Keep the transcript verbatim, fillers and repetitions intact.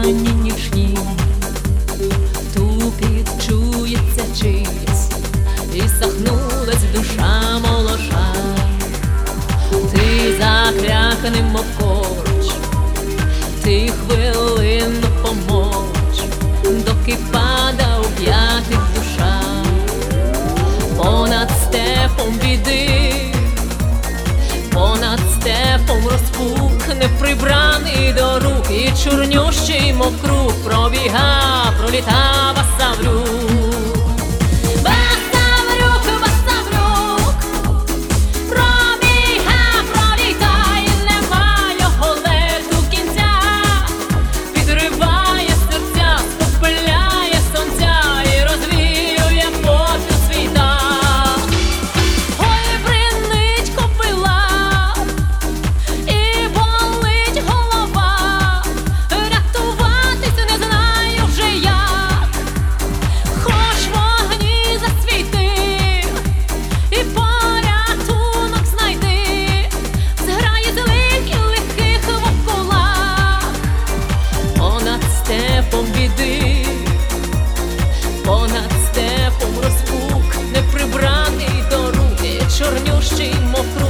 туманні нічні, тупіт чується чийсь, і сахнулась душа молоша. Ти закряканим, мов корч, ти хвилину помовч, доки пада у п'ятих душа. Понад степом біди, понад степом розпук, неприбраний до рук, і чорнющий, мов круг, пробіга, проліта Басаврюк. Басаврюк, Басаврюк, пробіга, пролітає, нема його лету кінця, підриває серця, спопиляє сонця і розвіює попіл світа. Ой, бринить копила, і болить голова, рятуватись не знаю вже як. Хоч вогні засвіти, і порятунок знайди, зграє злих і лихих вовкула. Понад степом біди, понад степом розпук, неприбраний до рук, і чорнющий, мов